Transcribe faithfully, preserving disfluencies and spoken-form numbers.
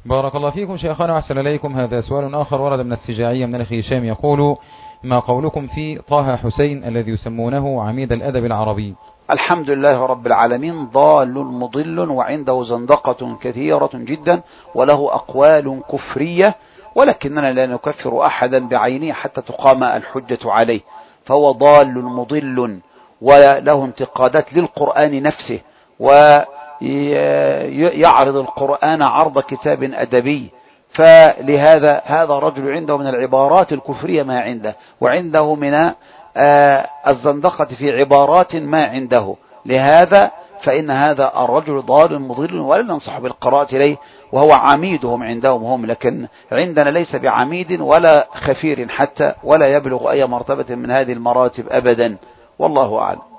بارك الله فيكم شيخنا وأحسن إليكم. هذا سؤال آخر ورد من السجاعية من الأخ هشام يقول: ما قولكم في طه حسين الذي يسمونه عميد الأدب العربي؟ الحمد لله رب العالمين، ضال مضل وعنده زندقة كثيرة جدا وله أقوال كفرية، ولكننا لا نكفر أحدا بعينه حتى تقام الحجة عليه، فهو ضال مضل وله انتقادات للقرآن نفسه، ويعرض القرآن عرض كتاب أدبي. فلهذا هذا رجل عنده من العبارات الكفرية ما عنده، وعنده من الزندقة في عبارات ما عنده. لهذا فإن هذا الرجل ضال مضل ولا ننصح بالقراءة إليه، وهو عميدهم عندهم هم، لكن عندنا ليس بعميد ولا خفير حتى، ولا يبلغ أي مرتبة من هذه المراتب أبدا، والله أعلم.